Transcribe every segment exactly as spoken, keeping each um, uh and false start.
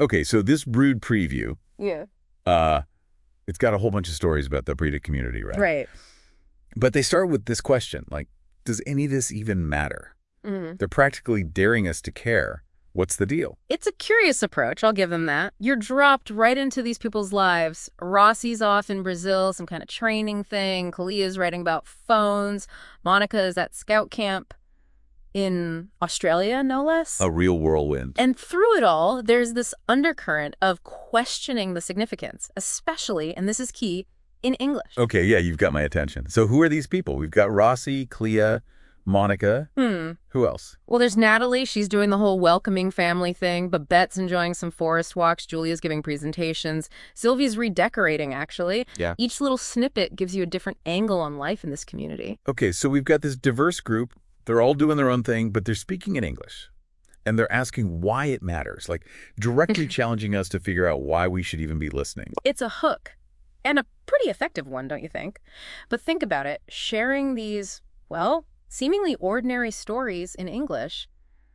Okay, so this Brood preview, Yeah. uh, it's got a whole bunch of stories about the Brita community, right? Right. But they start with this question, like, does any of this even matter? Mm. They're practically daring us to care. What's the deal? It's a curious approach, I'll give them that. You're dropped right into these people's lives. Rossi's off in Brazil, some kind of training thing. Kalia's writing about phones. Monica is at scout camp in Australia, no less. A real whirlwind. And through it all, there's this undercurrent of questioning the significance, especially, and this is key, in English. Okay, yeah, you've got my attention. So who are these people? We've got Rossi, Clea, Monica. Hmm. Who else? Well, there's Natalie. She's doing the whole welcoming family thing. Babette's enjoying some forest walks. Julia's giving presentations. Sylvie's redecorating, actually. Yeah. Each little snippet gives you a different angle on life in this community. Okay, so we've got this diverse group. They're all doing their own thing, but they're speaking in English. And they're asking why it matters, like directly challenging us to figure out why we should even be listening. It's a hook, and a pretty effective one, don't you think? But think about it. Sharing these, well, seemingly ordinary stories in English,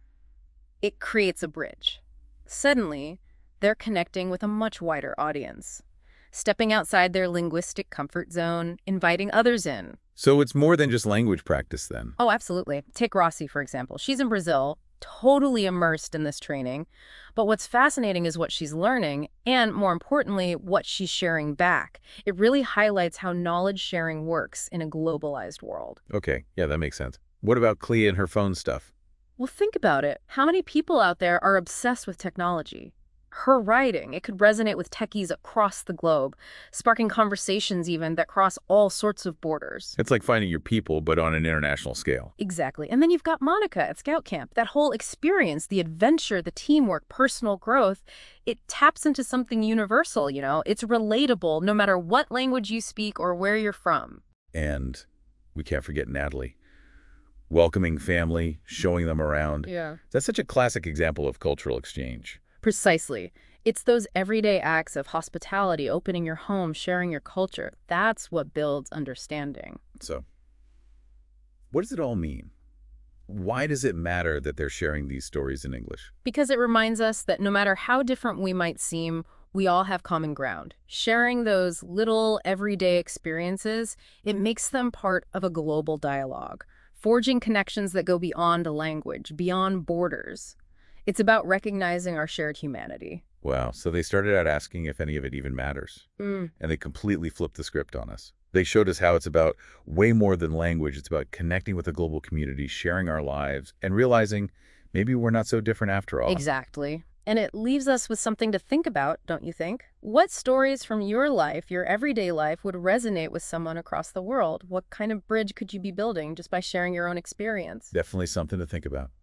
it creates a bridge. Suddenly, they're connecting with a much wider audience, stepping outside their linguistic comfort zone, inviting others in. So it's more than just language practice then. Oh, absolutely. Take Rossi, for example. She's in Brazil, totally immersed in this training. But what's fascinating is what she's learning, and more importantly, what she's sharing back. It really highlights how knowledge sharing works in a globalized world. Okay, yeah, that makes sense. What about Clea and her phone stuff? Well, think about it. How many people out there are obsessed with technology? Her writing, it could resonate with techies across the globe, sparking conversations even that cross all sorts of borders. It's like finding your people, but on an international scale. Exactly. And then you've got Monica at Scout Camp. That whole experience, the adventure, the teamwork, personal growth, it taps into something universal, you know? It's relatable no matter what language you speak or where you're from. And we can't forget Natalie. Welcoming family, showing them around. Yeah. That's such a classic example of cultural exchange. Precisely. It's those everyday acts of hospitality, opening your home, sharing your culture. That's what builds understanding. So, what does it all mean? Why does it matter that they're sharing these stories in English? Because it reminds us that no matter how different we might seem, we all have common ground. Sharing those little everyday experiences, it makes them part of a global dialogue, forging connections that go beyond a language, beyond borders. It's about recognizing our shared humanity. Wow, so they started out asking if any of it even matters. Mm. And they completely flipped the script on us. They showed us how it's about way more than language. It's about connecting with a global community, sharing our lives, and realizing maybe we're not so different after all. Exactly. And it leaves us with something to think about, don't you think? What stories from your life, your everyday life, would resonate with someone across the world? What kind of bridge could you be building just by sharing your own experience? Definitely something to think about.